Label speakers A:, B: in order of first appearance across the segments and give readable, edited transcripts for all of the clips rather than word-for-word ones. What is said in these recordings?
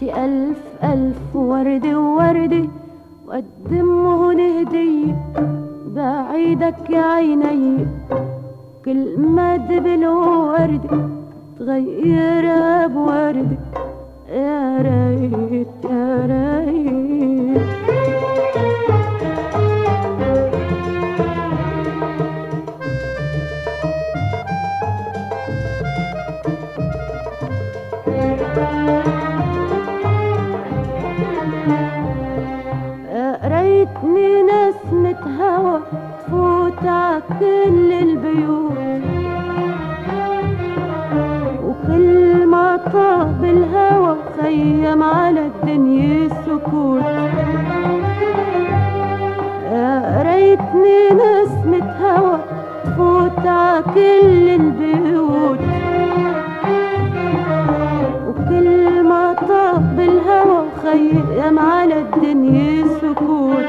A: شي ألف ألف وردة ووردة وقدمهن هدية بعيدك يا عيني، كل ما دبل وردة تغيرها بوردة. يا ريت يا ريت ريتني نسمة هوا تفوت عكل البيوت، وكل ما طاب الهوا وخيم على الدنيا سكوت. ريتني نسمة هوا تفوت عكل البيوت، وكل ما طاب الهوا وخيم على الدنيا سكوت.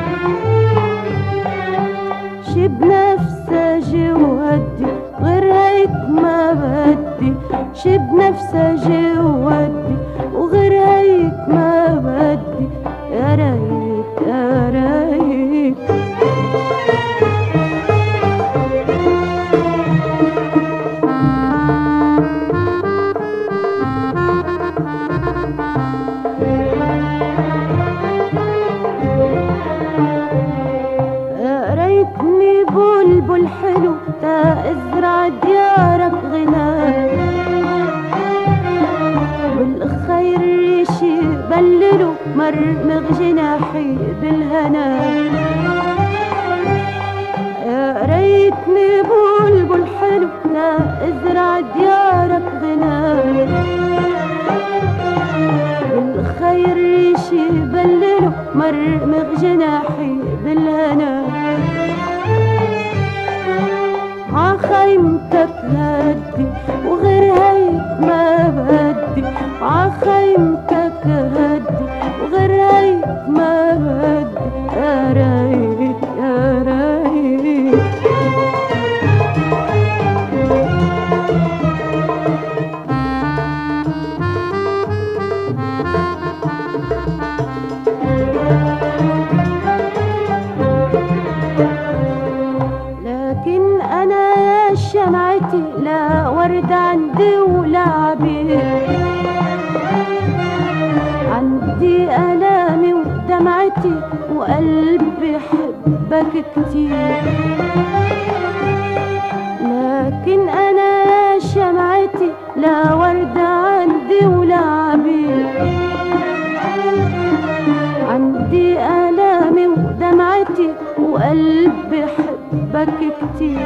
A: شي بنفسه جودي غير هيك ما بدي، شي بنفسه جودي وغير هيك ما بدي. يا ريت يا ريت ريتني بلبل حلو تا ازرع ديارك غناء، بالخير ريشي بللو مرمغ جناحي بالهنا. ريتني بلبل حلو تا ازرع ديارك غناء، بالخير ريشي بللو مرمغ جناحي بالهنا. عخيمتك هدي وغير هيك ما بدي، عخيمتك هدي وغير هيك ما بدي. يا ريت يا ريت لكن أنا يا شمعتي لا ورد عندي ولا عبير، عندي ألامي ودمعتي وقلبي حبك كتير. لكن أنا يا شمعتي لا ورد عندي ولا عبير، عندي ألامي ودمعتي وقلبي حبك كتير.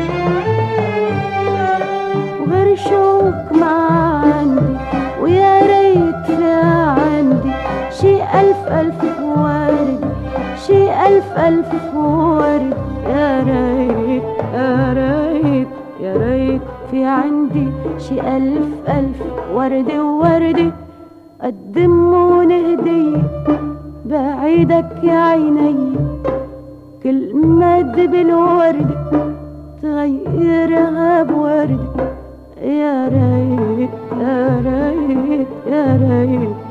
A: وغير شوق ما عندي ويا ريت في عندي شي ألف ألف ورد، شي ألف ألف ورد. يا ريت يا ريت يا ريت في عندي شي ألف ألف وردة ووردة قدمهن هدية بعيدك يا عيني، كل ما دبل وردة تغيرها بوردة. يا ريت يا ريت يا ريت